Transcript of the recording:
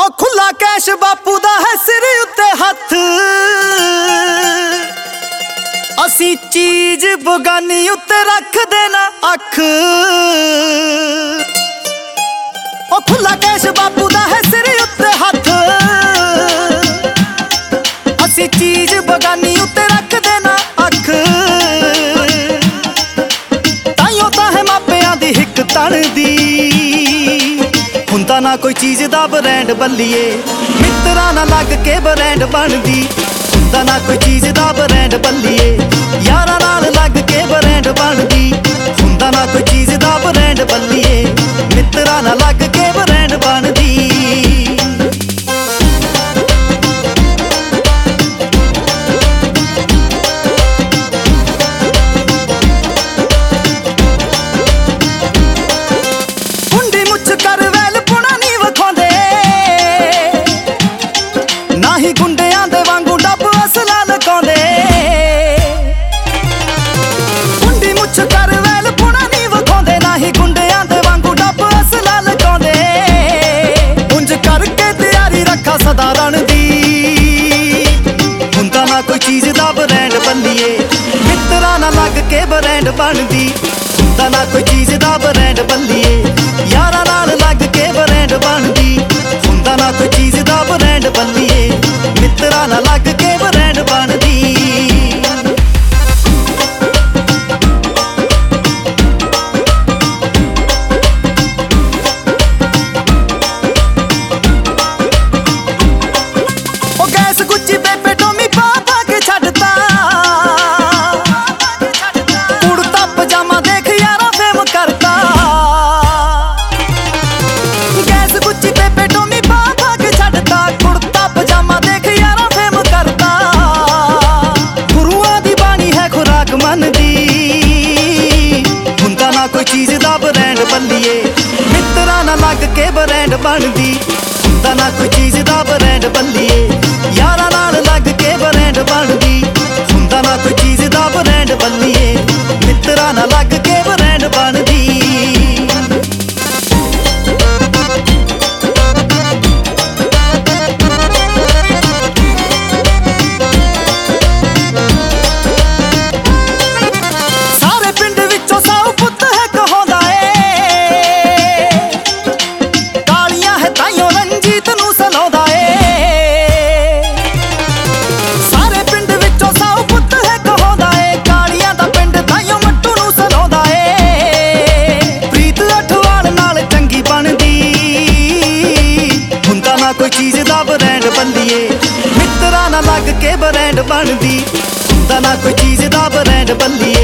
ओ खुला कैश बापू दा है सिर उत्ते हथ, असी चीज बगानी उत्ते रख देना अख। ओ खुला कैश बापू दा है सिर उत्ते हथ, असी चीज बगानी उत्ते रख देना अख। ताइयों तां है मापियां दी हिक तन दी, हुंदा ना कोई चीज दा ब्रांड बल्लिए, मित्तरां नाल लग के ब्रांड बनदी। हुंदा ना कोई चीज दा ब्रांड बल्लिए, यारां नाल लग के ब्रांड बनदी। हुंदा ना कोई चीज दा ब्रांड बल्लिए, मित्तरां नाल लग के ब्रांड बनदी। गुंडियां दे वांगू डब असला लकाउंदे, कुंडी मुछ कर वैल पुणा नहीं वखाउंदे। ना ही गुंडियां दे वांगू डब असला लकाउंदे, उंज करके तैयारी रखा सदा रण दी। हुंदा ना कोई चीज दा ब्रांड बल्लिए, मित्तरां नाल लग के ब्रांड बनदी। हुंदा ना कोई चीज दा ब्रांड बल्लिए, यारां नाल लग के ब्रांड बनदी। हुंदा ना कोई चीज दा ब्रांड बल्लिए, मित्तरां नाल लग के ब्रांड बनदी। ओ गैस गुच्ची बेबे टोमी पा पा के छड्डता, कुड़ता पजामा देख यारा फेम करता। गैस गुच्ची बेबे टोमी पा पा के छड्डता, कुड़ता पजामा देख यारा फेम करता। गुरुआं दी बाणी है खुराक मन दी, हुंदा ना कोई चीज दा ब्रांड बल्लिए, मित्तरां नाल लग के ब्रांड बनदी। हुंदा ना कोई चीज दा ब्रांड बल्लिए, यारां नाल लग के ब्रांड बनदी। हुंदा ना कोई चीज दा ब्रांड बल्लिए, मित्तरां नाल लग के ब्रांड बनदी। कोई चीज दा ब्रांड बल्लिए, मित्तरां नाल लग के ब्रांड बनदी। हुंदा ना कोई चीज दा ब्रांड बल्लिए,